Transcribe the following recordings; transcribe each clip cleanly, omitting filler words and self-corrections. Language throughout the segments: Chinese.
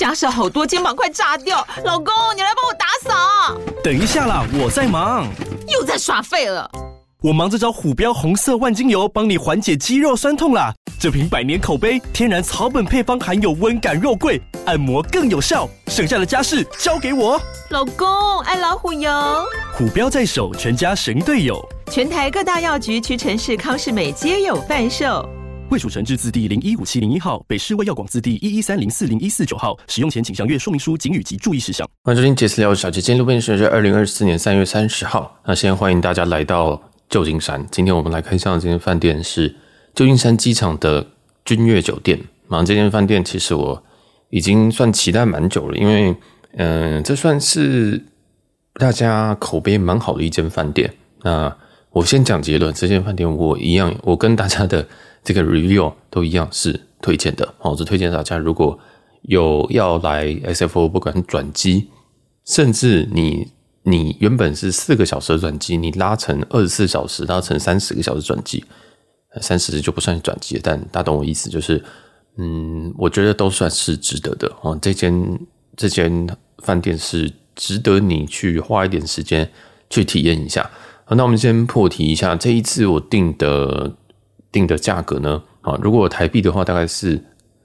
家是好多肩膀快炸掉，老公，你来帮我打扫。 等一下啦，我在忙。 又在耍废了。 我忙着找虎标红色万金油，帮你缓解肌肉酸痛啦。这瓶100年口碑，天然草本配方，含有温感肉桂，按摩更有效。剩下的家事交给我。 老公，爱老虎油。 虎标在手，全家神队友。 全台各大药局、屈臣氏、康是美皆有贩售。 卫署成字字第015701号，北市卫药广字第113040149号。使用前请详阅说明书、警语及注意事项。 欢迎收听杰斯聊小姐，今天录音时间是2024年3月30号。那先欢迎大家来到旧金山。今天我们来看上的这间饭店是旧金山机场的君悦酒店。这间饭店其实我已经算期待蛮久了，因为这算是大家口碑蛮好的一间饭店。那我先讲结论，这间饭店我跟大家的这个 review 都一样是推荐的。我是推荐大家如果有要来 SFO， 不管转机，甚至你原本是4个小时的转机，你拉成24小时，拉成30个小时转机，30就不算转机了，但大家懂我意思，就是我觉得都算是值得的。这间饭店是值得你去花一点时间去体验一下。那我们先破题一下，这一次我订的价格呢，如果台币的话大概是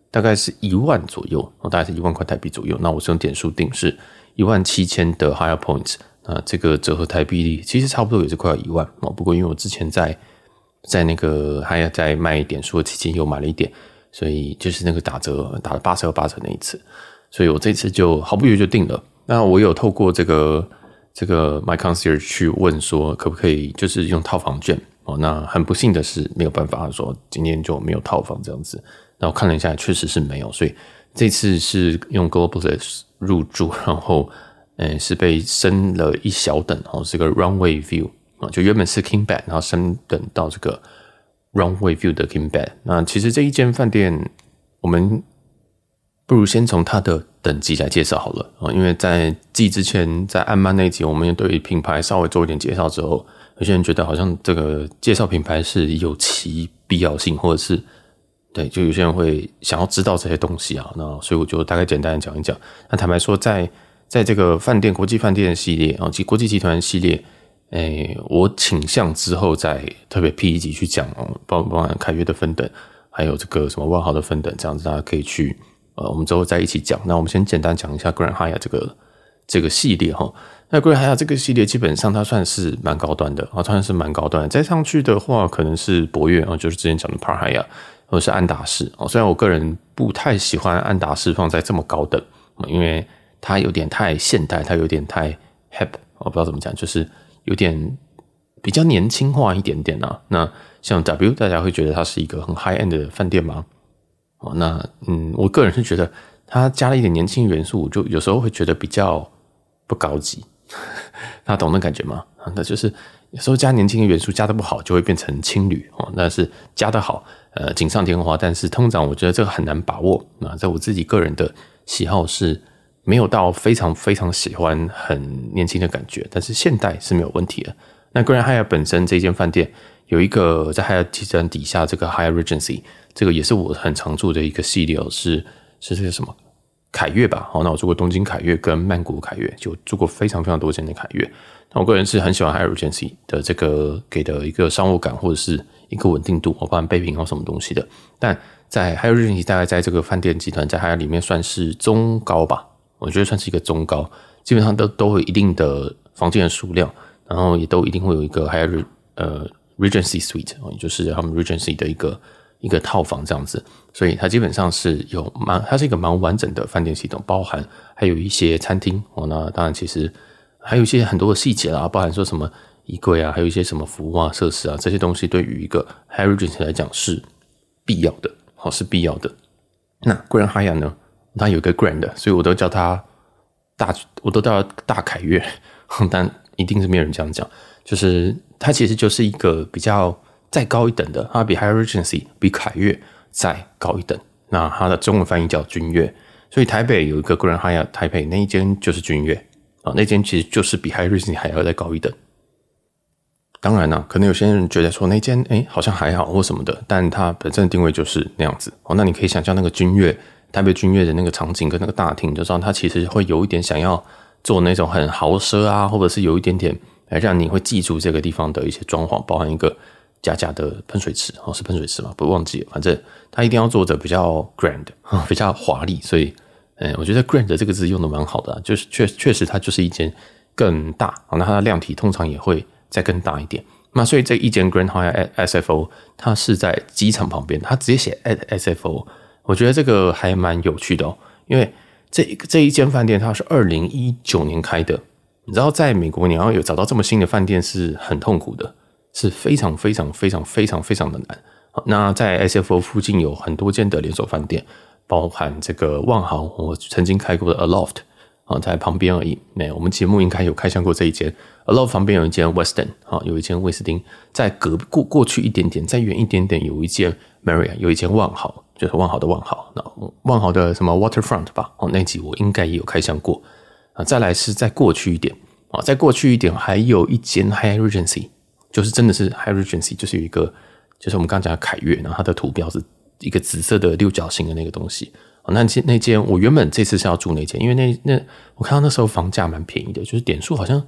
1万左右，大概是1万块台币左右。那我是用点数订，是17000的 Higher Points。这个折合台币其实差不多也是快要1万。不过因为我之前在那个还要在卖点数的期间又买了一点，所以就是那个打折打了8折那一次，所以我这次就毫不犹豫就订了。那我有透过这个 My Concierge 去问说可不可以就是用套房券。那很不幸的是没有办法，说今天就没有套房这样子。那我看了一下确实是没有，所以这次是用 Globalist 入住，然后是被升了一小等，是个 Runway View， 就原本是 King Bed， 然后升等到这个 Runway View 的 King Bed。 那其实这一间饭店我们不如先从它的等级来介绍好了，因为在继之前在暗曼那一集我们也对品牌稍微做一点介绍之后，有些人觉得好像这个介绍品牌是有其必要性，或者是对，就有些人会想要知道这些东西啊。那所以我就大概简单的讲一讲。那坦白说在这个饭店国际饭店系列及国际集团系列，我倾向之后再特别辟一集去讲，包含凯悦的分等，还有这个什么万豪的分等，这样子大家可以去我们之后再一起讲。那我们先简单讲一下 Grand Hyatt 这个系列齁。那 Grand Hyatt 这个系列基本上它算是蛮高端的，它算是蛮高端的。再上去的话可能是博悦，就是之前讲的 Park Hyatt， 或者是安达仕。虽然我个人不太喜欢安达仕放在这么高等，因为它有点太现代，它有点太 hip， 我不知道怎么讲，就是有点比较年轻化一点点啊。那像 W 大家会觉得它是一个很 high end 的饭店吗？那我个人是觉得它加了一点年轻元素，就有时候会觉得比较不高级。大家懂那感觉吗？那就是有时候加年轻的元素加得不好就会变成轻旅，但是加得好锦上添花。但是通常我觉得这个很难把握。那在我自己个人的喜好是没有到非常非常喜欢很年轻的感觉，但是现代是没有问题的。那 Grand Hyatt 本身这间饭店有一个在 Hyatt 集团底下这个 Hyatt Regency， 这个也是我很常住的一个系列，是这个什么凯悦吧。那我住过东京凯悦跟曼谷凯悦，就住过非常非常多间的凯悦。那我个人是很喜欢 Hyatt Regency 的这个给的一个商务感或者是一个稳定度，包含备品或什么东西的。但在 Hyatt Regency 大概在这个饭店集团在 Hyatt 里面算是中高吧，我觉得算是一个中高，基本上都有一定的房间的数量，然后也都一定会有一个 Hyatt Regency Suite， 也就是他们 Regency 的一个套房这样子。所以它基本上是它是一个蛮完整的饭店系统，包含还有一些餐厅那当然其实还有一些很多的细节啦，包含说什么衣柜啊，还有一些什么服务啊、设施啊，这些东西对于一个 Hyatt Regency 来讲是必要的，是必要的。那 Grand Hyatt 呢，它有一个 Grand， 所以我都叫它大凯悦，但一定是没有人这样讲，就是它其实就是一个比较再高一等的，它比 Hyatt Regency 比凯悦再高一等。那它的中文翻译叫君悦，所以台北有一个 Grand Hyatt 台北那一间就是君悦那间其实就是比 Hyatt Regency 还要再高一等。当然可能有些人觉得说那间好像还好或什么的，但它本身的定位就是那样子那你可以想象那个君悦台北君悦的那个场景跟那个大厅，就知道它其实会有一点想要做那种很豪奢啊，或者是有一点点让你会记住这个地方的一些装潢，包含一个假的喷水池，是喷水池吗？不忘记了，反正它一定要做的比较 grand， 比较华丽，所以我觉得 grand 这个字用的蛮好的就是确实它就是一间更大，那它的量体通常也会再更大一点。那所以这一间 Grand Hyatt SFO 它是在机场旁边，它直接写 SFO， 我觉得这个还蛮有趣的因为这一间饭店它是2019年开的，你知道在美国你要有找到这么新的饭店是很痛苦的，是非常非常非常非常非常的难。那在 SFO 附近有很多间的连锁饭店，包含这个万豪，我曾经开过的 Aloft在旁边而已。我们节目应该有开箱过这一间 Aloft 旁边有一间 Westin， 有一间威斯汀，在过去一点点，再远一点点有一间 Marriott， 有一间万豪，就是万豪的万豪，那万豪的什么 Waterfront 吧，那集我应该也有开箱过。再来是再过去一点，再过去一点还有一间 Hyatt Regency， 就是真的是 Hyatt Regency， 就是有一个就是我们刚刚讲的凯悦，然后它的图标是一个紫色的六角形的那个东西。那间我原本这次是要住那间，因为那我看到那时候房价蛮便宜的，就是点数好像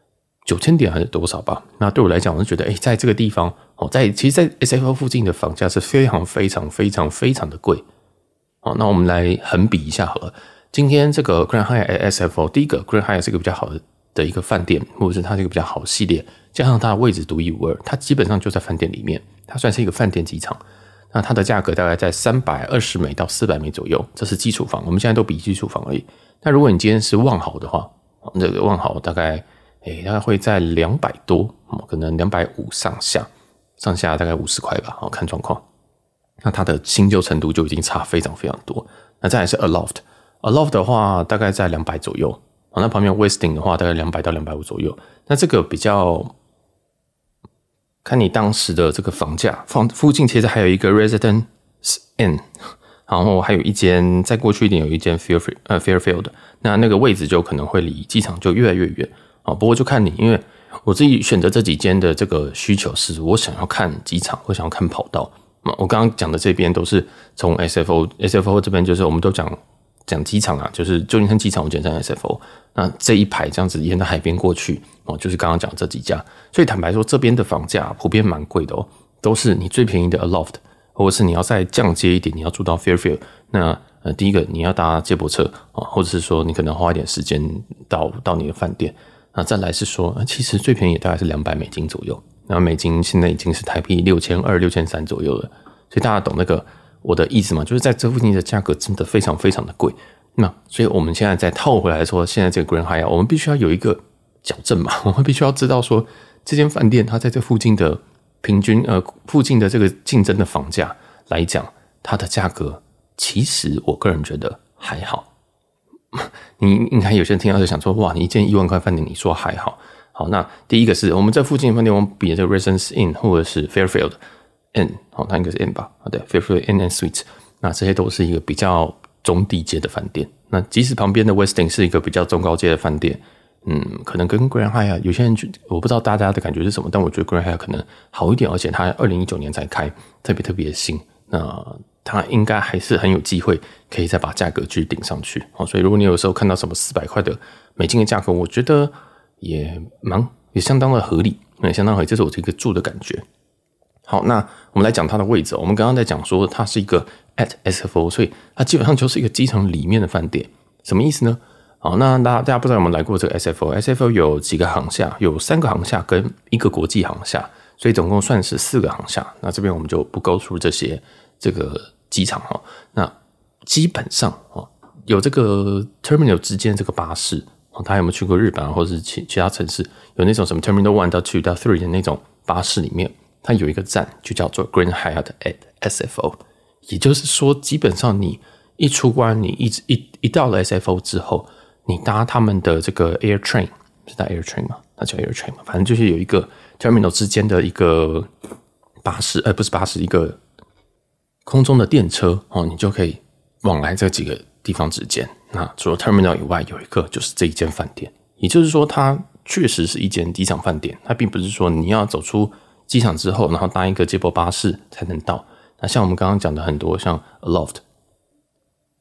9000点还是多少吧。那对我来讲，我就觉得在这个地方其实在 SFO 附近的房价是非常非常非常非常的贵。那我们来横比一下好了。今天这个 Grand Hyatt SFO， 第一个 Grand Hyatt 是一个比较好的一个饭店，或者是它是一个比较好的系列，加上它的位置独一无二，它基本上就在饭店里面，它算是一个饭店机场。那它的价格大概在320美到400美左右，这是基础房，我们现在都比基础房而已。那如果你今天是万豪的话，这个万豪大概会在200多，可能250上下大概50块吧，看状况。那它的新旧程度就已经差非常非常多。那再来是 Aloft 的话大概在200左右，那旁边 Westin 的话大概200到250左右。那这个比较看你当时的这个房价，附近其实还有一个 Residence Inn， 然后还有一间再过去一点有一间 Fairfield， 那个位置就可能会离机场就越来越远不过就看你，因为我自己选择这几间的这个需求是我想要看机场，我想要看跑道。我刚刚讲的这边都是从 SFO 这边，就是我们都讲机场啊，就是旧金山机场，我简称 SFO。那这一排这样子沿着海边过去就是刚刚讲这几家。所以坦白说，这边的房价普遍蛮贵的都是你最便宜的 Aloft， 或者是你要再降阶一点，你要住到 Fairfield。那第一个你要搭接驳车或者是说你可能花一点时间到你的饭店。那再来是说，其实最便宜大概是200美金左右。那美金现在已经是台币6200、6300左右了，所以大家懂那个我的意思吗？就是在这附近的价格真的非常非常的贵。那所以我们现在再套回来说，现在这个 Grand Hyatt 我们必须要有一个矫正嘛，我们必须要知道说这间饭店它在这附近的平均附近的这个竞争的房价来讲，它的价格其实我个人觉得还好。你应该有些人听到就想说，哇，你一间1万块饭店你说还好。好，那第一个是我们这附近的饭店，我们比这个 Residence Inn 或者是 Fairfield Inn， 它应该是 Inn 吧？对 ，Fairfield Inn and Suites， 那这些都是一个比较中低阶的饭店。那即使旁边的 Westin 是一个比较中高阶的饭店，可能跟 Grand Hyatt 有些人我不知道大家的感觉是什么，但我觉得 Grand Hyatt 可能好一点，而且它2019年才开，特别新。那它应该还是很有机会可以再把价格继续顶上去。所以如果你有时候看到什么400块的美金的价格，我觉得也相当的合理，相当合理，这是我这个住的感觉。好，那我们来讲它的位置。我们刚刚在讲说它是一个 at SFO， 所以它基本上就是一个机场里面的饭店。什么意思呢？好，那大家不知道有没有来过这个 SFO？SFO 有几个航厦，有3个航厦跟1个国际航厦，所以总共算是4个航厦。那这边我们就不go through这个机场那基本上有这个 terminal 之间这个巴士，大家有没有去过日本或者是其他城市有那种什么 terminal 1到2到3的那种巴士里面，它有一个站就叫做 Grand Hyatt at SFO。 也就是说基本上你一出关，你一到了 SFO 之后，你搭他们的这个 Air Train， 是搭 Air Train 吗？它叫 Air Train 吗？反正就是有一个 terminal 之间的一个巴士，不是巴士，一个空中的电车你就可以往来这几个地方之间。那除了 terminal 以外，有一个就是这一间饭店。也就是说它确实是一间机场饭店，它并不是说你要走出机场之后然后搭一个接驳巴士才能到。那像我们刚刚讲的很多像 Aloft，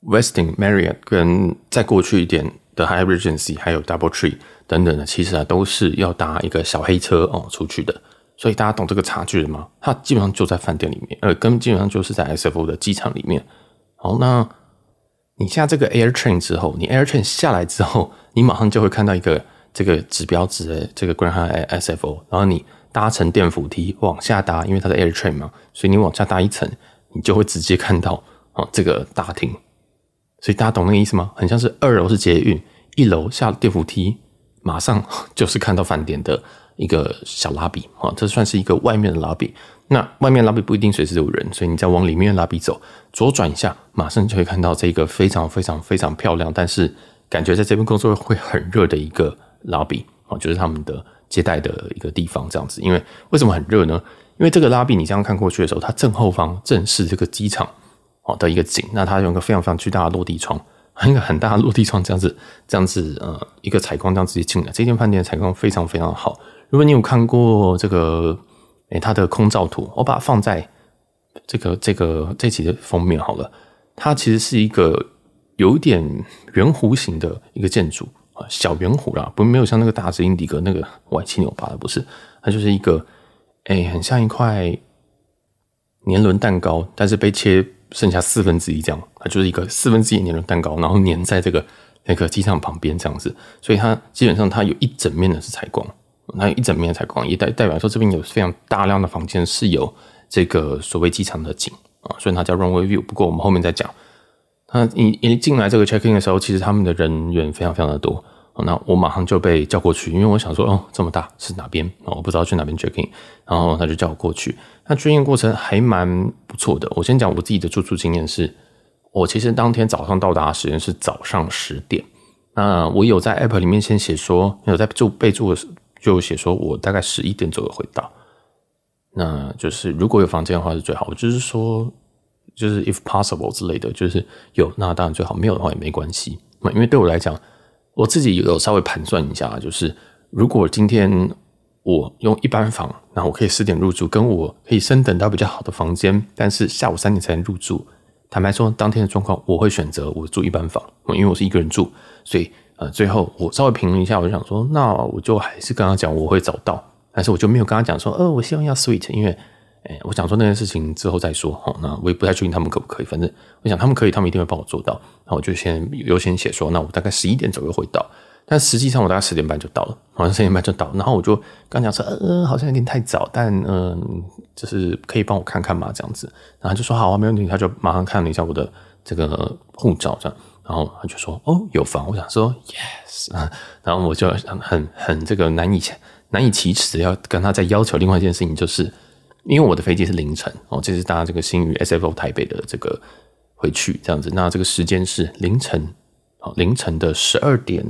Westin Marriott 跟再过去一点的 Hyatt Regency 还有 DoubleTree 等等的，其实都是要搭一个小黑车出去的。所以大家懂这个差距了吗？它基本上就在饭店里面，基本上就是在 SFO 的机场里面。好，那你下这个 AirTrain 之后，你 AirTrain 下来之后，你马上就会看到一个这个指标值的这个 Grand Hyatt SFO， 然后你搭乘电扶梯往下搭，因为它的 AirTrain 嘛，所以你往下搭一层，你就会直接看到这个大厅。所以大家懂那个意思吗？很像是2楼是捷运，1楼下电扶梯，马上就是看到饭店的一个小拉比，这算是一个外面的拉比。那外面的拉比不一定随时有人，所以你再往里面的拉比走，左转一下，马上就会看到这个非常非常非常漂亮，但是感觉在这边工作会很热的一个拉比，就是他们的接待的一个地方这样子。因为为什么很热呢？因为这个拉比你这样看过去的时候，它正后方正是这个机场的一个景，那它有一个非常非常巨大的落地窗，一个很大的落地窗，这样子一个采光这样直接进来。这间饭店的采光非常非常好。如果你有看过这个它的空照图，我把它放在这期的封面好了。它其实是一个有点圆弧形的一个建筑，小圆弧啦，没有像那个大直英迪格那个歪七扭八的，不是，它就是一个很像一块年轮蛋糕，但是被切剩下1/4这样，它就是一个1/4年轮蛋糕，然后粘在那个机场旁边这样子，所以它基本上它有一整面的是采光。那一整面的采光也代表说这边有非常大量的房间是有这个所谓机场的景所以它叫 runway view。不过我们后面再讲。那一进来这个 check in 的时候，其实他们的人员非常非常的多。那我马上就被叫过去，因为我想说这么大是哪边我不知道去哪边 check in， 然后他就叫我过去。那 check in 过程还蛮不错的。我先讲我自己的住宿经验是，我其实当天早上到达的时间是早上10点。那我有在 app 里面先写说，有在备注的就写说我大概11点左右会到，那就是如果有房间的话是最好，就是说就是 if possible 之类的，就是有那当然最好，没有的话也没关系。因为对我来讲，我自己有稍微盘算一下，就是如果今天我用一般房，那我可以10点入住，跟我可以升等到比较好的房间，但是下午3点才能入住，坦白说当天的状况我会选择我住一般房，因为我是一个人住，所以最后我稍微评论一下，我就想说，那我就还是跟他讲我会早到，但是我就没有跟他讲说，我希望要 suite， 因为我想说那件事情之后再说，那我也不太确定他们可不可以，反正我想他们可以，他们一定会帮我做到，那我就优先写说，那我大概11点左右会到，但实际上我大概10点半就到了，好像10点半就到了，然后我就跟他讲说，好像有点太早，但就是可以帮我看看嘛，这样子，然后他就说好啊，没问题，他就马上看了一下我的这个护照这样。然后他就说有房，我想说 yes， 然后我就很这个难以启齿要跟他再要求另外一件事情，就是因为我的飞机是凌晨这是搭这个新宇 SFO 台北的这个回去这样子，那这个时间是凌晨的12点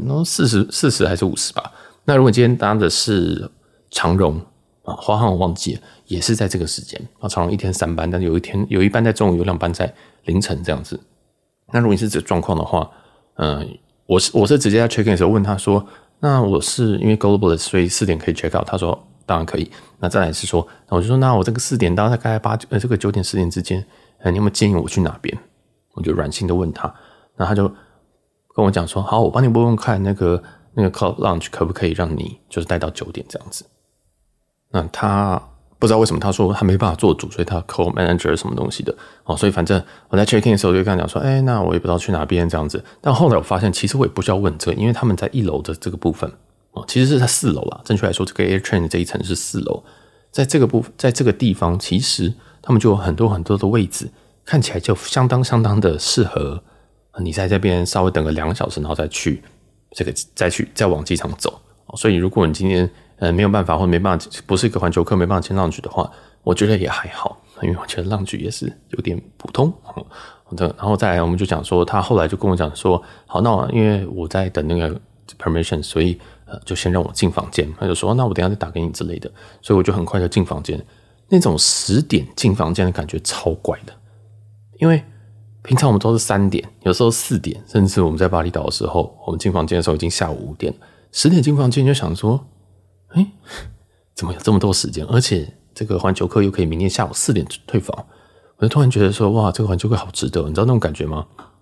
40还是50吧。那如果今天搭的是长荣华航我忘记了，也是在这个时间长荣一天3班，但是有一班在中午，有2班在凌晨这样子。那如果你是这个状况的话，我是直接在 check in 的时候问他说，那我是因为 global 所以4点可以 check out， 他说当然可以。那再来是说，我就说那我这个4点到大概这个9点10点之间，你有没有建议我去哪边？我就软性的问他，那他就跟我讲说，好，我帮你问问看那个 club lounge 可不可以让你就是待到9点这样子。那他不知道为什么他说他没办法做主，所以他 call manager 什么东西的所以反正我在 check in 的时候就跟他讲说，那我也不知道去哪边这样子。但后来我发现其实我也不需要问这个，因为他们在1楼的这个部分其实是在4楼啦，正确来说这个 AirTrain 这一层是4楼，在这个地方其实他们就有很多很多的位置，看起来就相当的适合你在这边稍微等个2个小时，然后再去再往机场走。所以如果你今天没有办法或没办法，不是一个环球客没办法签浪局的话，我觉得也还好，因为我觉得浪局也是有点普通。然后再来我们就讲说，他后来就跟我讲说，好，那因为我在等那个 permission， 所以就先让我进房间。他就说那我等一下再打给你之类的，所以我就很快就进房间。那种10点进房间的感觉超怪的，因为平常我们都是3点，有时候4点，甚至我们在巴厘岛的时候，我们进房间的时候已经下午5点了。10点进房间就想说，怎么有这么多时间？而且这个环球客又可以明天下午4点退房，我就突然觉得说，哇，这个环球客好值得，你知道那种感觉吗？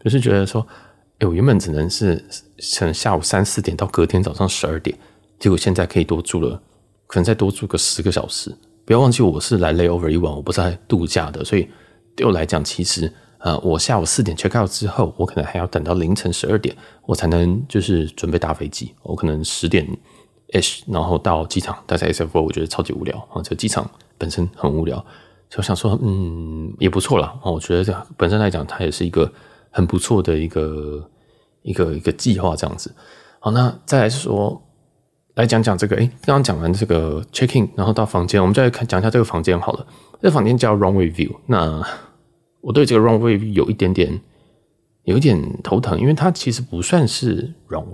就是觉得说，我原本只能是可能下午3、4点到隔天早上12点，结果现在可以多住了，可能再多住个10个小时。不要忘记我是来 layover 一晚，我不是来度假的，所以对我来讲，其实我下午4点 check out 之后，我可能还要等到凌晨12点，我才能就是准备搭飞机。我可能10点 ish 然后到机场，但是 SFO 我觉得超级无聊这个机场本身很无聊，所以我想说也不错啦我觉得本身来讲，它也是一个很不错的一个计划这样子。好，那再来说。来讲讲这个，刚刚讲完这个 check in， 然后到房间，我们再来讲一下这个房间好了。这个房间叫 runway view， 那我对这个 runway view 有一点头疼，因为它其实不算是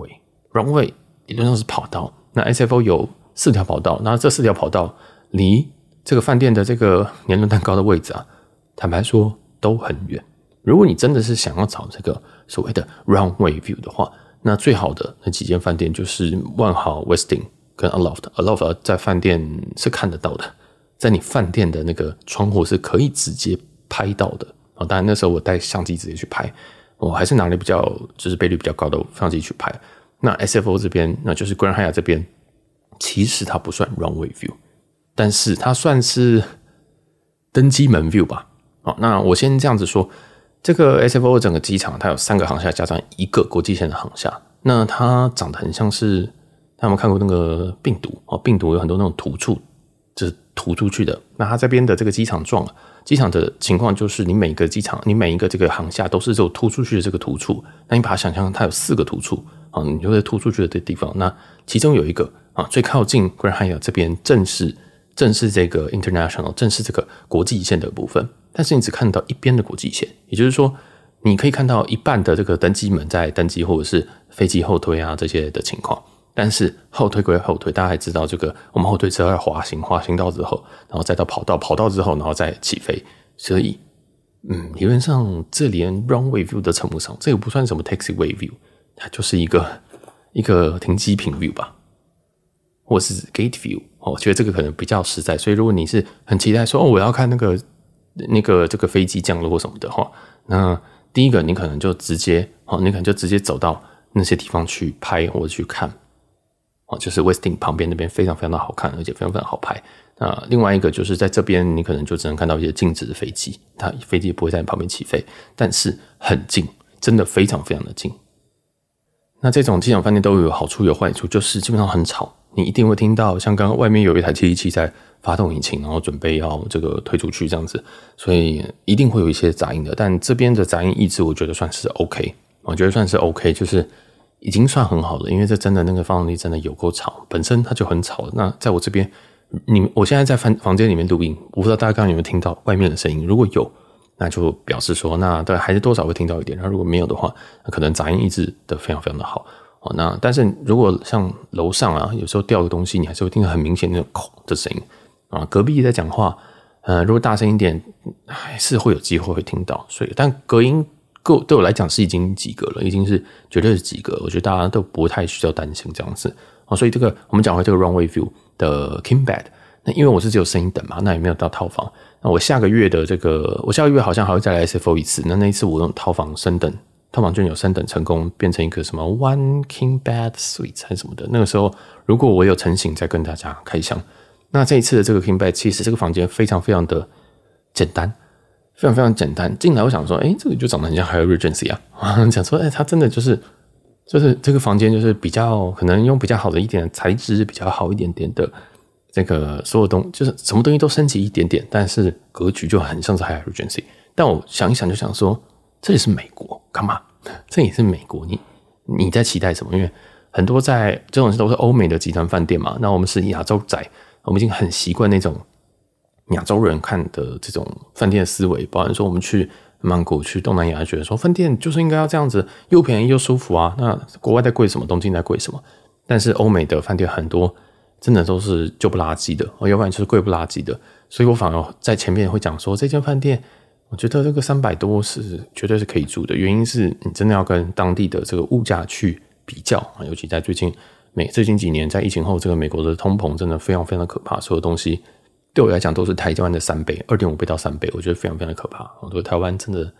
runway 理论上是跑道。那 SFO 有4条跑道，那这4条跑道离这个饭店的这个年轮蛋糕的位置坦白说都很远。如果你真的是想要找这个所谓的 runway view 的话，那最好的那几间饭店就是万豪、Westin 跟 Aloft 在饭店是看得到的，在你饭店的那个窗户是可以直接拍到的当然那时候我带相机直接去拍，我还是拿了比较就是倍率比较高的相机去拍。那 SFO 这边，那就是 Grand Hyatt 这边，其实它不算 runway view， 但是它算是登机门 view 吧。那我先这样子说。这个 SFO 整个机场它有3个航厦加上1个国际线的航厦，那它长得很像是大家有没有看过那个病毒病毒有很多那种突触，就是突出去的。那它这边的这个机场的情况就是你每一个这个航厦都是这种突出去的这个突触，那你把它想象它有4个突触你就会突出去的地方，那其中有一个最靠近 Grand Hyatt 这边正是这个 international 正是这个国际线的部分，但是你只看到一边的国际线，也就是说你可以看到一半的这个登机门在登机或者是飞机后推这些的情况，但是后推归后推，大家还知道这个我们后推之后要滑行道之后，然后再到跑道之后，然后再起飞，所以理论上这连 runway view 都称不上，这个不算什么 taxiway view， 它就是一个停机坪 view 吧，或是 gate view。我觉得这个可能比较实在，所以如果你是很期待说我要看这个飞机降落或什么的话，那第一个你可能就直接走到那些地方去拍或者去看就是 Westin 旁边那边非常非常的好看，而且非常非常好拍。那另外一个就是在这边你可能就只能看到一些静止的飞机，它飞机也不会在你旁边起飞，但是很近，真的非常非常的近。那这种机场饭店都有好处有坏处，就是基本上很吵，你一定会听到像刚刚外面有一台717在发动引擎，然后准备要这个推出去这样子，所以一定会有一些杂音的。但这边的杂音抑制我觉得算是 OK， 我觉得算是 OK， 就是已经算很好了，因为这真的那个发动机真的有够吵，本身它就很吵了。那在我这边，我现在在房间里面录音，我不知道大家刚刚有没有听到外面的声音，如果有，那就表示说那大概还是多少会听到一点，然后如果没有的话，那可能杂音抑制的非常非常的好。那但是如果像楼上有时候掉个东西，你还是会听到很明显那种空的声音隔壁在讲话如果大声一点还是会有机会会听到，所以但隔音对我来讲是已经及格了，已经是绝对是及格了，我觉得大家都不太需要担心这样子所以这个我们讲回这个 runway view 的 king bed， 那因为我是只有升一等嘛，那也没有到套房，那我下个月好像还会再来 SFO 一次，那一次我用套房升等，套房券有升等成功，变成一个什么 one king bed suite 还是什么的，那个时候如果我有成型再跟大家开箱。那这一次的这个 king bed 其实这个房间非常非常的简单，非常非常简单，进来我想说这个就长得很像 Hyatt Regency 想说它真的就是这个房间就是比较可能用比较好的一点的材质，比较好一点点的这个所有就是什么东西都升级一点点，但是格局就很像是 Hyatt Regency。但我想一想就想说，这里是美国，干嘛？这里是美国，你在期待什么？因为很多在这种都是欧美的集团饭店嘛，那我们是亚洲仔，我们已经很习惯那种亚洲人看的这种饭店的思维，包含说我们去曼谷去东南亚觉得说饭店就是应该要这样子，又便宜又舒服那国外在贵什么，东京在贵什么，但是欧美的饭店很多真的都是旧不拉几的要不然就是贵不拉几的，所以我反而在前面会讲说这间饭店我觉得这个300多是绝对是可以住的，原因是你真的要跟当地的这个物价去比较尤其在最近几年在疫情后，这个美国的通膨真的非常非常的可怕，所有东西对我来讲都是台湾的3倍，2.5倍到3倍，我觉得非常非常的可怕。我觉得台湾真的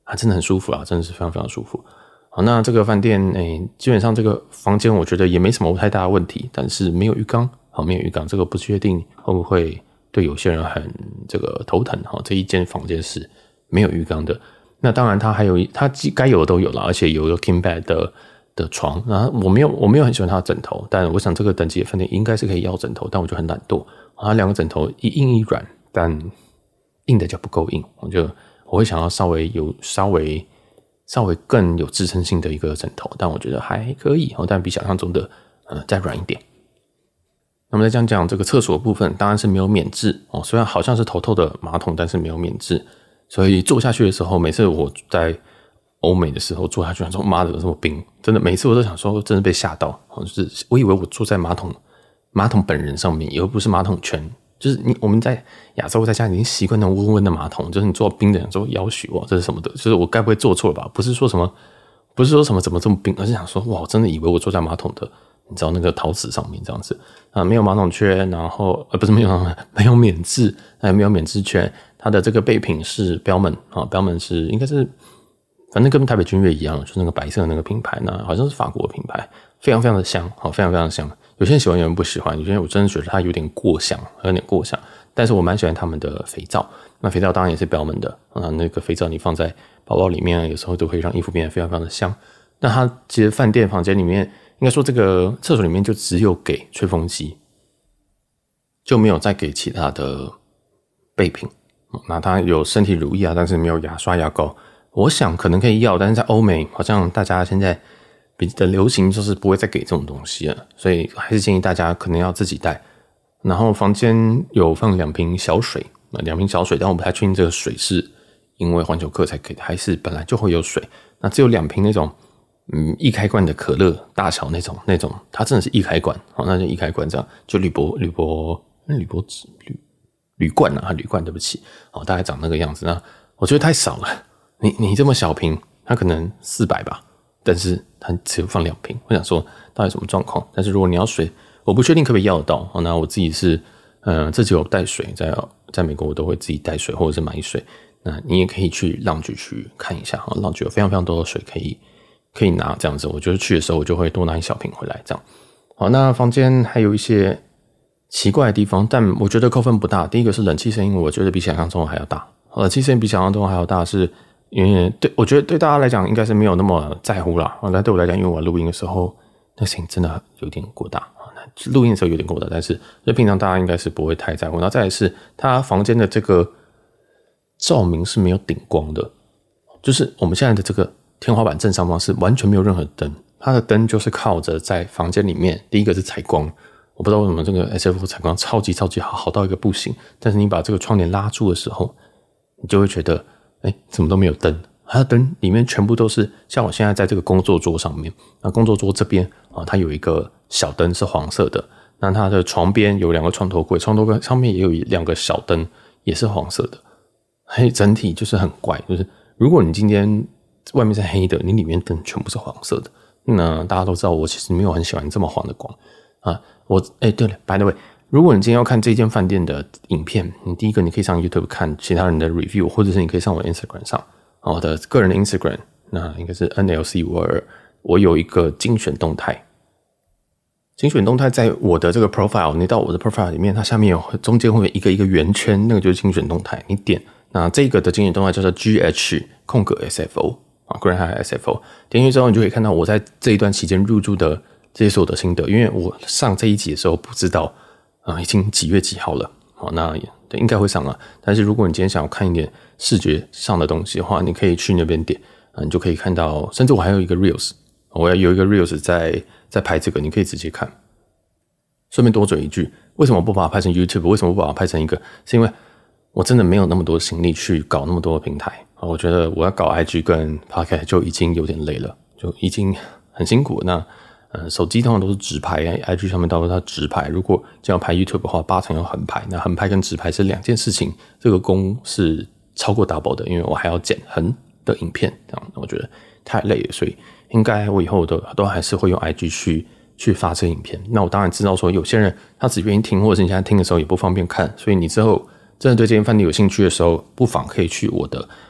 真的很舒服啦，真的是非常非常舒服。好，那这个饭店基本上这个房间我觉得也没什么太大的问题，但是没有浴缸。好，没有浴缸，这个不确定会不会对有些人很这个头疼。好，这一间房间是没有浴缸的。那当然它还有它该有的都有了，而且有一个 king bed 的床。然后我没有很喜欢它的枕头，但我想这个等级的饭店应该是可以要枕头，但我就很懒惰。它两个枕头一硬一软，但硬的就不够硬，我会想要稍微更有支撑性的一个枕头，但我觉得还可以，但比想象中的再软一点。那么再讲这个厕所的部分，当然是没有免治虽然好像是透透的马桶，但是没有免治，所以坐下去的时候，每次我在欧美的时候坐下去，说妈的有这么冰，真的每次我都想说真的被吓到，就是我以为我坐在马桶本人上面，而不是马桶圈。就是我们在亚洲在家已经习惯那种温温的马桶，就是你坐冰的，说要许哇，这是什么的？就是我该不会做错了吧？不是说什么怎么这么冰，而是想说哇，我真的以为我坐在马桶的，你知道那个陶瓷上面这样子没有马桶圈，然后不是没有免治，没有免治圈，它的这个备品是标门标门是应该是反正跟台北君悦一样，就是那个白色的那个品牌，那好像是法国的品牌，非常非常的香，非常非常的香。有些人喜欢，有人不喜欢。有些人我真的觉得它有点过香，但是我蛮喜欢他们的肥皂。那肥皂当然也是标门的那个肥皂你放在包包里面，有时候都会让衣服变得非常非常的香。那它其实饭店房间里面，应该说这个厕所里面就只有给吹风机，就没有再给其他的备品。那它有身体乳液但是没有牙刷牙膏。我想可能可以要，但是在欧美好像大家现在比较流行就是不会再给这种东西了，所以还是建议大家可能要自己带。然后房间有放2瓶小水，但我不太确定这个水是因为环球客才给的，还是本来就会有水。那只有2瓶那种易开罐的可乐大小那种，它真的是易开罐那就易开罐这样，就铝罐铝罐对不起大概长那个样子。那我觉得太少了，你这么小瓶，它可能400吧。但是它只有放2瓶，我想说到底什么状况？但是如果你要水，我不确定可不可以要得到。那我自己是自己有带水，在美国我都会自己带水或者是买水。那你也可以去Lounge去看一下，Lounge有非常非常多的水可以拿，这样子。我觉得去的时候我就会多拿一小瓶回来，这样。好，那房间还有一些奇怪的地方，但我觉得扣分不大。第一个是冷气声音，我觉得比想象中还要大。冷气声音比想象中还要大是。因为我觉得对大家来讲应该是没有那么在乎啦。但对我来讲，因为我录音的时候那声音真的有点过大，录音的时候有点过大，但是平常大家应该是不会太在乎。然后再来是它房间的这个照明是没有顶光的，就是我们现在的这个天花板正上方是完全没有任何灯，它的灯就是靠着在房间里面，第一个是采光，我不知道为什么这个 SF 采光超级好到一个不行，但是你把这个窗帘拉住的时候，你就会觉得怎么都没有灯，它的灯里面全部都是像我现在在这个工作桌上面，那工作桌这边它有一个小灯是黄色的，那它的床边有2个床头柜，床头柜上面也有2个小灯也是黄色的，整体就是很怪，就是如果你今天外面是黑的，你里面灯全部是黄色的，那大家都知道我其实没有很喜欢这么黄的光对了 by the way，如果你今天要看这间饭店的影片，你第一个你可以上 YouTube 看其他人的 review， 或者是你可以上我的 Instagram 上，我的个人的 Instagram， 那应该是 NLC52， 我有一个精选动态。精选动态在我的这个 profile， 你到我的 profile 里面，它下面中间会有一个圆圈，那个就是精选动态，你点，那这个的精选动态叫做 GH_SFO Grand Hyatt SFO， 点进去之后你就可以看到我在这一段期间入住的这些所有的心得，因为我上这一集的时候不知道已经几月几号了，那应该会上了。但是如果你今天想要看一点视觉上的东西的话，你可以去那边点，你就可以看到。甚至我还有一个 reels， 我有一个 reels 在拍这个，你可以直接看。顺便多嘴一句，为什么不把它拍成 YouTube？ 为什么不把它拍成一个？是因为我真的没有那么多心力去搞那么多的平台。我觉得我要搞 IG 跟 Podcast 就已经有点累了，就已经很辛苦。那手机通常都是直拍 ，IG 上面到时候它直拍。如果这样拍 YouTube 的话，80%要横拍。那横拍跟直拍是2件事情，这个工是超过 double 的，因为我还要剪横的影片，这样我觉得太累了，所以应该我以后都还是会用 IG 去发这影片。那我当然知道说有些人他只愿意听，或者是你现在听的时候也不方便看，所以你之后真的对这间饭店有兴趣的时候，不妨可以去我的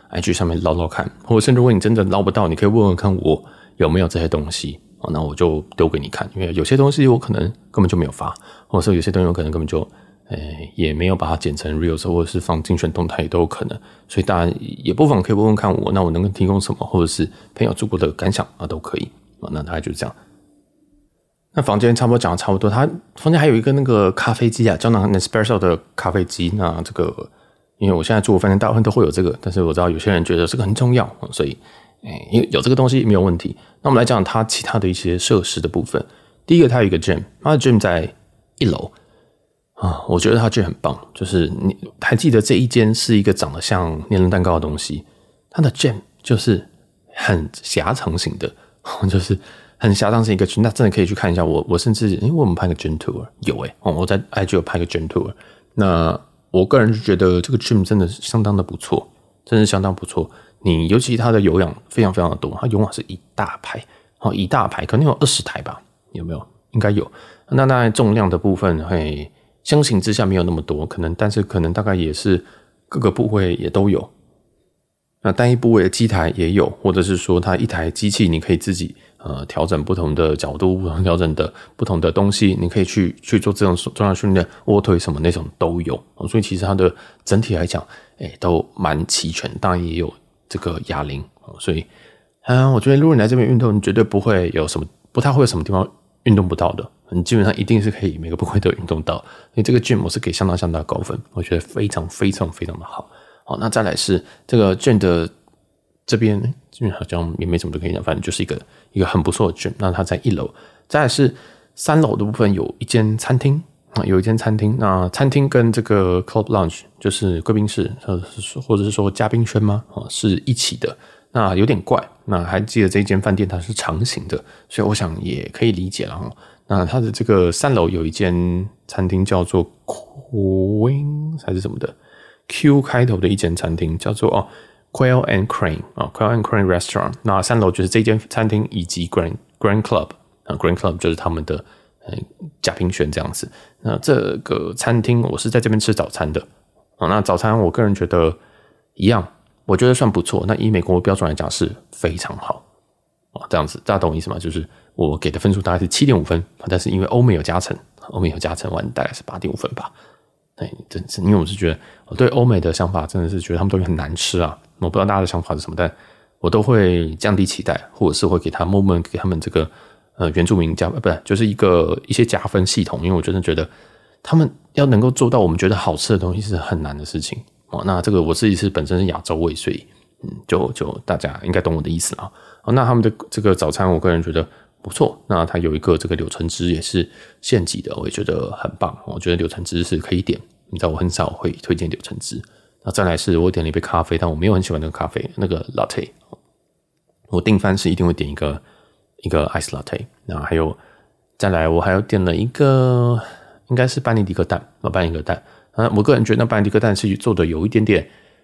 IG 上面捞捞看，或者甚至如果你真的捞不到，你可以问问看我有没有这些东西，那我就丢给你看，因为有些东西我可能根本就没有发，或者说有些东西我可能根本就也没有把它剪成 Reels 或者是放精选动态也都有可能，所以大家也不妨可以问问看我，那我能够提供什么，或者是朋友住过的感想都可以，那大概就是这样。那房间差不多讲的差不多，它房间还有一个那个咖啡机啊，胶囊 Nespresso 的咖啡机。那这个因为我现在住的饭店大部分都会有这个，但是我知道有些人觉得这个很重要，所以因为有这个东西没有问题。那我们来讲它其他的一些设施的部分。第一个，它有一个 gym， 它的 gym 在1楼我觉得它 gym 很棒，就是你还记得这一间是一个长得像年轮蛋糕的东西，它的 gym 就是很狭长型的，就是很狭长型一个 gym， 那真的可以去看一下。我甚至我们拍个 gym tour 有我在 IG 有拍个 gym tour。那我个人就觉得这个 gym 真的相当的不错，真的相当不错。你尤其它的有氧非常非常的多，它有氧是一大排，一大排可能有20台吧，有没有？应该有。那当然重量的部分会相形之下没有那么多，但是可能大概也是各个部位也都有。那单一部位的机台也有，或者是说它一台机器你可以自己调整不同的角度，调整的不同的东西，你可以去做这种重量训练，卧推什么那种都有。所以其实它的整体来讲都蛮齐全，当然也有这个哑铃。所以我觉得如果你来这边运动，你绝对不太会有什么地方运动不到的，你基本上一定是可以每个部位都运动到。所以这个 gym 我是给相当相当的高分，我觉得非常非常非常的好。那再来是这个 gym 的这边好像也没什么都可以讲，反正就是一个很不错的 gym。那它在1楼，再来是3楼的部分有一间餐厅那餐厅跟这个 club lounge 就是贵宾室或者是说嘉宾圈吗？是一起的。那有点怪，那还记得这间饭店它是长形的，所以我想也可以理解了。那它的这个3楼有一间餐厅叫做 Queen 还是什么的 Q 开头的一间餐厅，叫做Quail and Crane Quail and Crane Restaurant。那3楼就是这间餐厅以及 Grand Club Grand Club 就是他们的嘉宾圈这样子。那这个餐厅我是在这边吃早餐的那早餐我个人觉得一样，我觉得算不错。那以美国标准来讲是非常好这样子大家懂我意思吗？就是我给的分数大概是 7.5 分，但是因为欧美有加成完大概是 8.5 分吧。因为我是觉得我对欧美的想法真的是觉得他们东西很难吃啊，我不知道大家的想法是什么，但我都会降低期待，或者是会给他们这个原住民就是一些加分系统，因为我真的觉得他们要能够做到我们觉得好吃的东西是很难的事情那这个我自己是本身是亚洲胃，所以就大家应该懂我的意思啦。那他们的这个早餐我个人觉得不错，那它有一个这个柳橙汁也是现挤的，我也觉得很棒。我觉得柳橙汁是可以点，你知道我很少会推荐柳橙汁。那再来是我点了一杯咖啡，但我没有很喜欢那个咖啡，那个 latte。我订饭是一定会点一个 ice latte。那还有再来我还有点了一个应该是班尼迪克蛋，我个人觉得那班尼迪克蛋是做的有一点点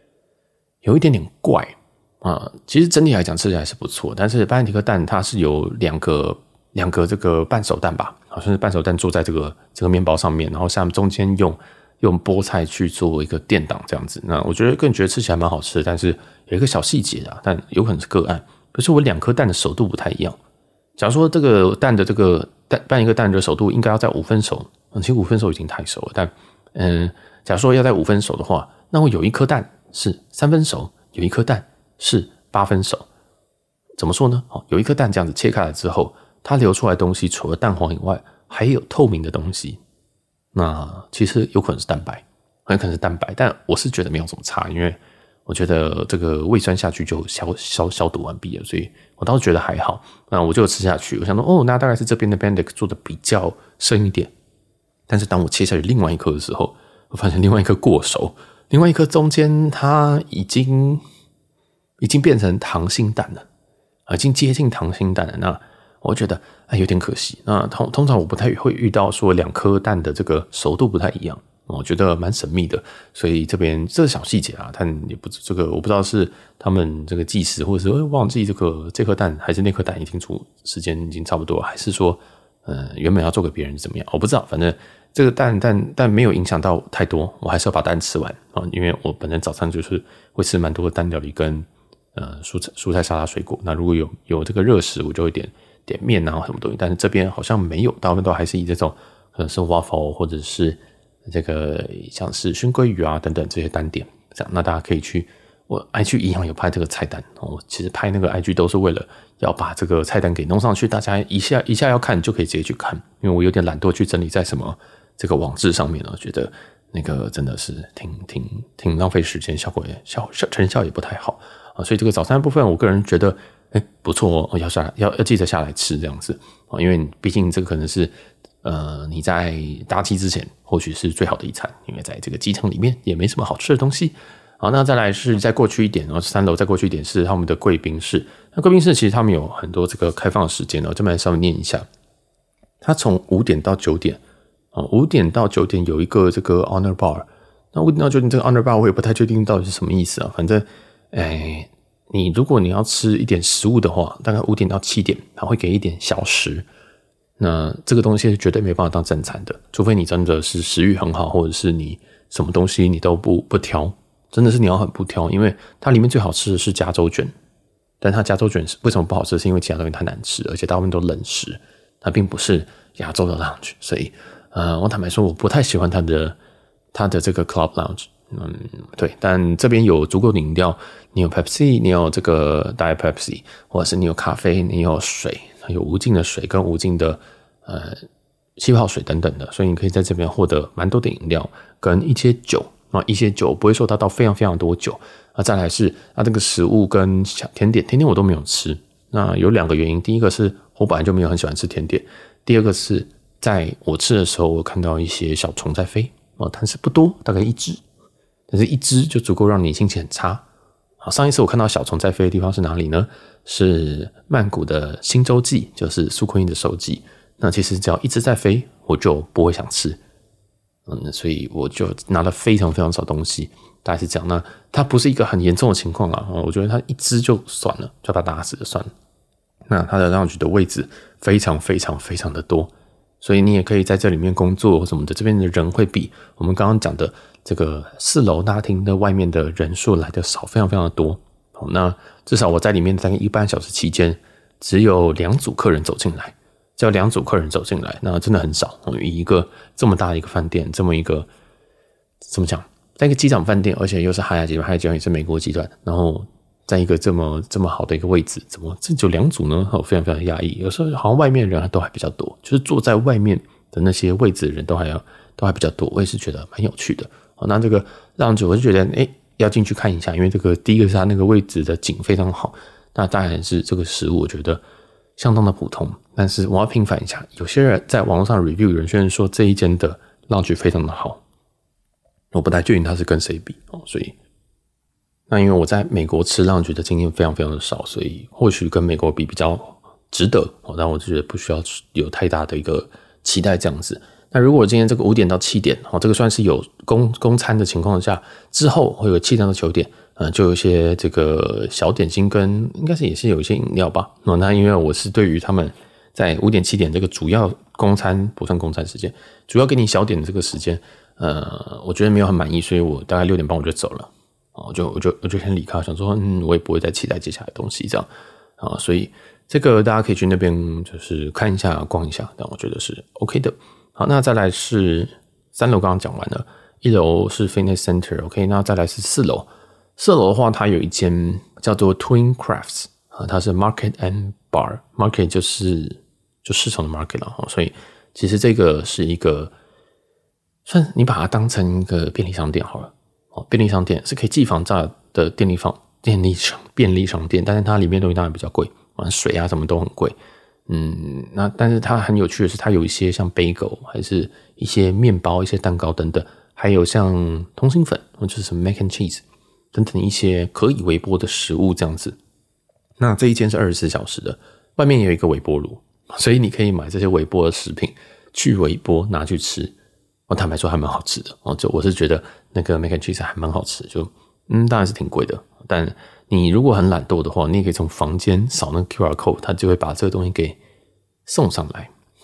怪其实整体来讲吃起来是不错，但是班尼迪克蛋它是有两个这个半熟蛋吧，好像是半熟蛋做在这个面包上面，然后下面中间用菠菜去做一个垫档这样子。那我个人觉得吃起来蛮好吃的，但是有一个小细节但有可能是个案，就是我2颗蛋的熟度不太一样。假如说这个蛋的这个半一个蛋的熟度应该要在5分熟，其实5分熟已经太熟了，但假如说要在5分熟的话，那我有一颗蛋是3分熟，有一颗蛋是8分熟。怎么说呢？有一颗蛋这样子切开来之后，它流出来的东西除了蛋黄以外，还有透明的东西。那其实有可能是蛋白，很可能是蛋白，但我是觉得没有什么差，因为我觉得这个胃酸下去就消毒完毕了，所以我倒是觉得还好。那我就吃下去，我想说那大概是这边的 Benedict 做的比较深一点。但是当我切下去另外一颗的时候，我发现另外一颗过熟，另外一颗中间它已经变成溏心蛋了，已经接近溏心蛋了。那我觉得有点可惜。那通常我不太会遇到说2颗蛋的这个熟度不太一样，我觉得蛮神秘的。所以这边这是小细节但也不这个我不知道是他们这个计时，或者是忘记这颗蛋还是那颗蛋已经煮时间已经差不多，还是说原本要做给别人怎么样，我不知道，反正这个但没有影响到太多，我还是要把蛋吃完啊，因为我本身早上就是会吃蛮多的蛋料理跟蔬菜沙拉水果，那如果有这个热食，我就会点面啊什么东西，但是这边好像没有，大部分都还是以这种可能是 waffle 或者是这个像是熏鲑鱼啊等等这些单点，这样那大家可以去我 IG 一样有拍这个菜单，我其实拍那个 IG 都是为了要把这个菜单给弄上去，大家一下要看就可以直接去看，因为我有点懒惰去整理在什么这个网志上面了，觉得那个真的是挺浪费时间，成效也不太好啊，所以这个早餐部分我个人觉得不错哦，要记得下来吃这样子啊，因为毕竟这个可能是你在搭机之前或许是最好的一餐，因为在这个机场里面也没什么好吃的东西。好，那再来是再过去一点，然后3楼再过去一点是他们的贵宾室。那贵宾室其实他们有很多这个开放的时间哦，这边稍微念一下，它从5点到9点，5点到9点有一个这个 honor bar。那5点到9点这个 honor bar 我也不太确定到底是什么意思啊，反正如果你要吃一点食物的话，大概5点到7点，它会给一点小食。那这个东西是绝对没办法当正餐的，除非你真的是食欲很好，或者是你什么东西你都不挑，真的是你要很不挑，因为它里面最好吃的是加州卷，但它加州卷为什么不好吃？是因为其他东西太难吃，而且大部分都冷食，它并不是亚洲的 lounge， 所以我坦白说我不太喜欢它的这个 club lounge。对，但这边有足够的饮料，你有 Pepsi， 你有这个 Diet Pepsi， 或者是你有咖啡，你有水，有无尽的水跟无尽的气泡水等等的，所以你可以在这边获得蛮多的饮料跟一些酒一些酒不会说到非常非常多酒再来是这个食物跟甜点我都没有吃，那有2个原因，第一个是我本来就没有很喜欢吃甜点，第二个是在我吃的时候我看到一些小虫在飞但是不多，大概1只，但是1只就足够让你心情很差。好，上一次我看到小虫在飞的地方是哪里呢？是曼谷的新洲际，就是苏坤英的手机。那其实只要1只在飞，我就不会想吃。所以我就拿了非常非常少东西，大概是这样。那它不是一个很严重的情况啦，我觉得它1只就算了，叫它打死就算了。那它的lounge的位置非常非常非常的多，所以你也可以在这里面工作什么的，这边的人会比我们刚刚讲的这个4楼大厅的外面的人数来的少，非常非常的多。那至少我在里面大概1半小时期间，只有2组客人走进来，那真的很少。以一个这么大的一个饭店，这么一个怎么讲，在一个机场饭店，而且又是哈亚集团，哈亚集团也是美国集团，然后在一个这么好的一个位置，怎么这只有2组呢？非常非常压抑。有时候好像外面的人都还比较多，就是坐在外面的那些位置的人都还比较多，我也是觉得蛮有趣的。那这个lounge我就觉得要进去看一下，因为这个第一个是它那个位置的景非常好，那当然是这个食物我觉得相当的普通，但是我要平反一下，有些人在网络上 review， 有些人说这一间的lounge非常的好，我不太确定他是跟谁比所以那因为我在美国吃lounge的经验非常非常的少，所以或许跟美国比较值得但我就觉得不需要有太大的一个期待这样子。那如果今天这个5点到7点这个算是有供餐的情况下，之后会有7点到9点就有一些这个小点心跟应该是也是有一些饮料吧那因为我是对于他们在5点7点这个主要供餐不算供餐时间，主要给你小点的这个时间我觉得没有很满意，所以我大概6点半我就走了我就先离开，想说我也不会再期待接下来的东西这样所以这个大家可以去那边就是看一下逛一下，但我觉得是 OK 的。好，那再来是3楼刚刚讲完了，1楼是 Fitness Center OK， 那再来是4楼。4楼的话它有一间叫做 Twin Crafts它是 Market and Bar， Market 就市场的 Market 了所以其实这个是一个算你把它当成一个便利商店好了便利商店是可以寄房价的便利商店，但是它里面东西当然比较贵，水什么都很贵那但是它很有趣的是，它有一些像 bagel 还是一些面包、一些蛋糕等等，还有像通心粉或者是 mac and cheese 等等一些可以微波的食物这样子。那这一间是24小时的，外面也有一个微波炉，所以你可以买这些微波的食品去微波拿去吃。我坦白说还蛮好吃的就我是觉得那个 mac and cheese 还蛮好吃，就当然是挺贵的，但你如果很懒惰的话，你也可以从房间扫那个 QR code， 它就会把这个东西给送上来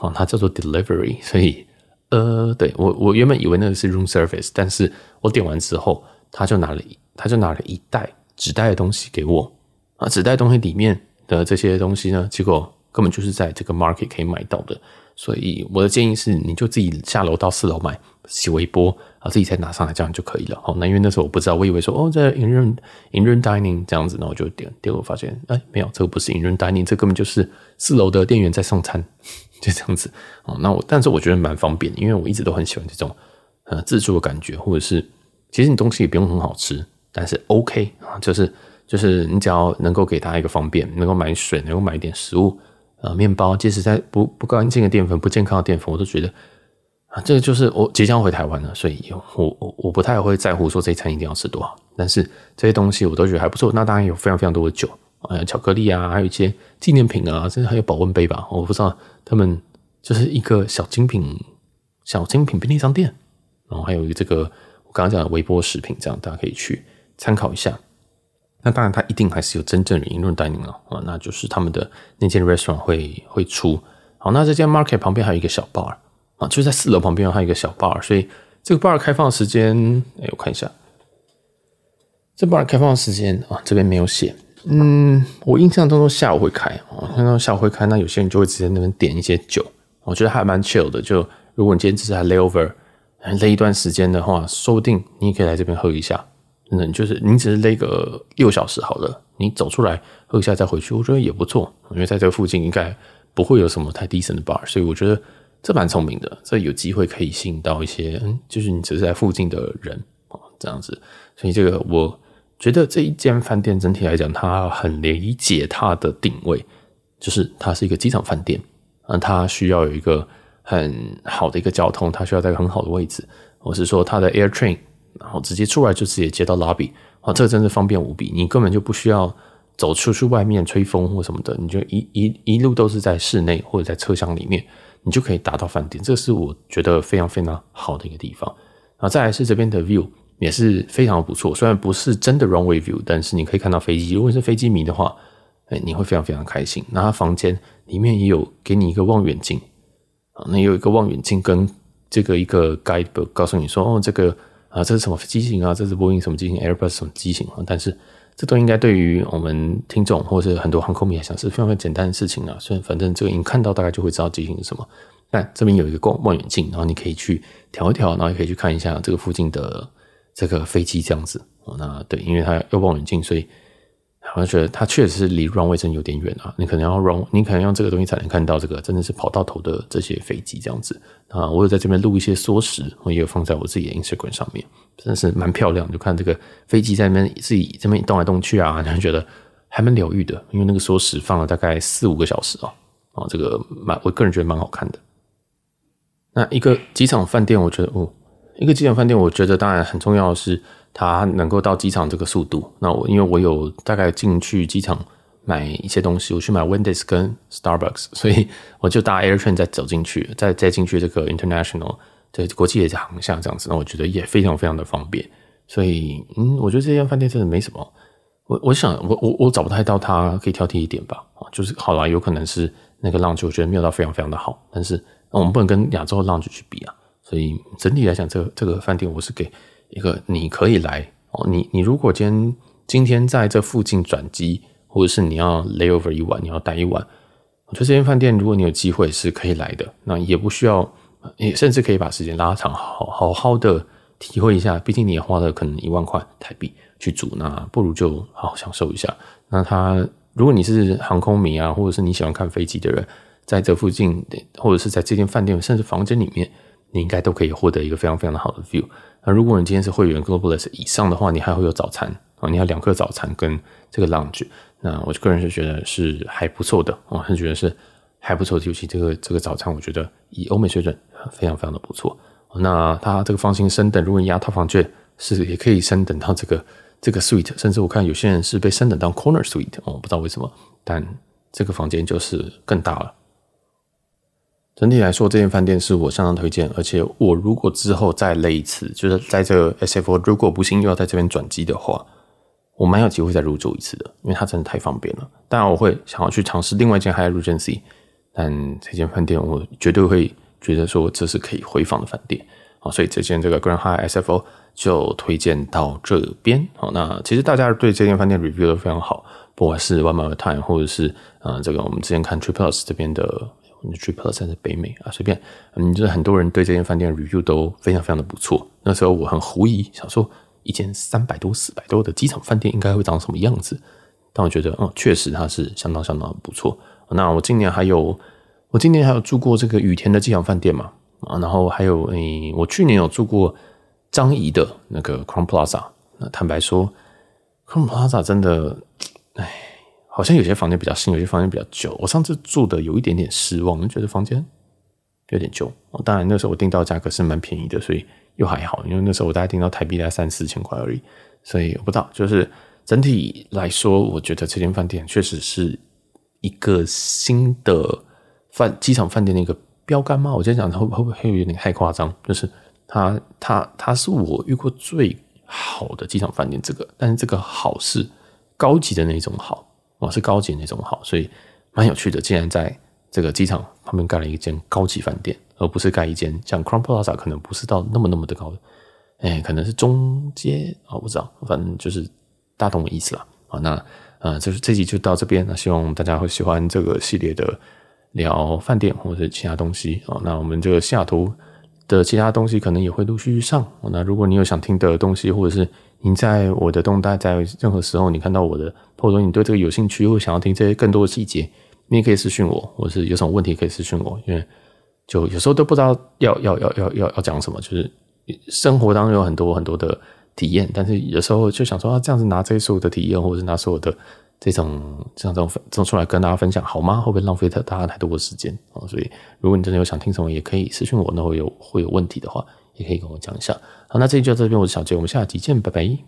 它叫做 delivery， 所以对，我原本以为那个是 room service， 但是我点完之后，他就拿了一袋纸袋的东西给我纸袋东西里面的这些东西呢，结果根本就是在这个 market 可以买到的，所以我的建议是，你就自己下楼到4楼买，洗微波自己再拿上来，这样就可以了。那因为那时候我不知道，我以为说在in room dining 这样子，那我就点，结果发现没有，这个不是 in room dining， 这根本就是4楼的店员在送餐，就这样子。但是我觉得蛮方便的，因为我一直都很喜欢这种自助的感觉，或者是其实你东西也不用很好吃，但是 OK 就是你只要能够给他一个方便，能够买水，能够买一点食物面包，即使在不干净的淀粉、不健康的淀粉，我都觉得这个就是我即将回台湾了，所以我不太会在乎说这一餐一定要吃多少，但是这些东西我都觉得还不错。那当然有非常非常多的酒巧克力啊，还有一些纪念品啊，甚至还有保温杯吧，我不知道他们就是一个小精品便利商店，然后还有这个我刚刚讲的微波食品，这样大家可以去参考一下。那当然它一定还是有真正的in room dining那就是他们的那间 restaurant 会出。好，那这间 market 旁边还有一个小 bar就在4楼旁边还有一个小 bar， 所以这个 bar 开放的时间我看一下，这 bar 开放的时间这边没有写。我印象中下午会开，看到下午会开，那有些人就会直接那边点一些酒，我觉得还蛮 chill 的。就如果你今天只是来 layover 累一段时间的话，说不定你也可以来这边喝一下。就是你只是累个6小时好了，你走出来喝一下再回去，我觉得也不错。因为在这个附近应该不会有什么太低层的 bar， 所以我觉得这蛮聪明的。这有机会可以吸引到一些就是你只是在附近的人这样子。所以这个我觉得这一间饭店整体来讲，它很理解它的定位，就是它是一个机场饭店它需要有一个很好的一个交通，它需要在一个很好的位置，或是说它的 air train然后直接出来就直接接到 lobby， 这个真是方便无比，你根本就不需要走出去外面吹风或什么的，你就一路都是在室内或者在车厢里面，你就可以达到饭店，这是我觉得非常非常好的一个地方。然后再来是这边的 view 也是非常不错，虽然不是真的 runway view， 但是你可以看到飞机，如果是飞机迷的话你会非常非常开心。那它房间里面也有给你一个望远镜那有一个望远镜跟这个一个 guidebook 告诉你说这个这是什么机型这是波音什么机型 Airbus 什么机型但是这都应该对于我们听众或者很多航空迷来讲是非常非常简单的事情所以反正这个你看到大概就会知道机型是什么。但这边有一个望远镜，然后你可以去调一调，然后也可以去看一下这个附近的这个飞机这样子那对，因为它有望远镜，所以我觉得它确实是离 runway 真有点远你可能要用这个东西才能看到这个真的是跑到头的这些飞机这样子我有在这边录一些缩时，我也有放在我自己的 Instagram 上面，真的是蛮漂亮，就看这个飞机在那边自己这边动来动去然后觉得还蛮疗愈的，因为那个缩时放了大概4-5个小时这个我个人觉得蛮好看的。那一个机场饭店我觉得当然很重要的是它能够到机场这个速度。那因为我有大概进去机场买一些东西，我去买 Wendy's 跟 Starbucks， 所以我就搭 AirTrain 再走进去，再进去这个 International 这国际的航厦这样子，那我觉得也非常非常的方便。所以我觉得这间饭店真的没什么，我想我找不太到它可以挑剔一点吧就是好啦，有可能是那个 lounge 我觉得没有到非常非常的好，但是我们不能跟亚洲 lounge 去比所以整体来讲这个饭店我是给一个你可以来你如果今天在这附近转机，或者是你要 layover 一晚，你要待一晚，我觉得这间饭店如果你有机会是可以来的，那也不需要，也甚至可以把时间拉长，好好的体会一下，毕竟你也花了可能1万块台币去住，那不如就好好享受一下。那如果你是航空迷或者是你喜欢看飞机的人，在这附近或者是在这间饭店甚至房间里面，你应该都可以获得一个非常非常的好的 view。那如果你今天是会员 Globalist 以上的话，你还会有早餐你还有2颗早餐跟这个 lounge， 那我个人是觉得是还不错的是觉得是还不错的，尤其这个早餐我觉得以欧美水准非常非常的不错。那它这个房型升等，如果你押套房券是也可以升等到这个 suite， 甚至我看有些人是被升等到 corner suite， 我不知道为什么，但这个房间就是更大了。整体来说这间饭店是我相当推荐，而且我如果之后再累一次，就是在这个 SFO 如果不幸又要在这边转机的话，我蛮有机会再入住一次的，因为它真的太方便了。当然我会想要去尝试另外一间 Hyatt Regency， 但这间饭店我绝对会觉得说这是可以回访的饭店。所以这间这个 Grand Hyatt SFO 就推荐到这边。那其实大家对这间饭店 review 都非常好，不管是 One More Time 或者是这个我们之前看 TripPlus 这边的 TripPlus 还是北美随便，就是很多人对这间饭店 review 都非常非常的不错。那时候我很狐疑，想说一间300多400多的机场饭店应该会长什么样子，但我觉得确实它是相当相当的不错。那我今年还有住过这个羽田的机场饭店嘛，然后还有我去年有住过樟宜的那个 Crowne Plaza。那坦白说 Crowne Plaza 真的好像有些房间比较新，有些房间比较旧。我上次住的有一点点失望，觉得房间有点旧。当然那时候我订到价格是蛮便宜的，所以又还好，因为那时候我大概订到台币大概3-4千块而已，所以我不知道，就是整体来说我觉得这间饭店确实是一个新的机场饭店的一个标杆吗？我今天讲会不会有点太夸张？就是它是我遇过最好的机场饭店，但是这个好是高级的那种好，是高级的那种好，所以蛮有趣的。竟然在这个机场旁边盖了一间高级饭店，而不是盖一间像 Crowne Plaza 可能不是到那么的高的，可能是中阶我不知道，反正就是大家懂我意思啦。那这集就到这边，那希望大家会喜欢这个系列的聊饭店或者其他东西。那我们这个西雅图的其他东西可能也会陆续上。那如果你有想听的东西，或者是你在我的动态，在任何时候你看到我的 po 文，你对这个有兴趣，或想要听这些更多的细节，你也可以私讯我，或是有什么问题可以私讯我，因为就有时候都不知道要讲什么，就是生活当中有很多很多的体验，但是有时候就想说这样子拿这所有的体验，或者是拿所有的这种出来跟大家分享好吗？会不会浪费大家太多的时间？所以如果你真的有想听什么，也可以私讯我，那会有问题的话，也可以跟我讲一下。好，那这集就到这边，我是小杰，我们下集见，拜拜。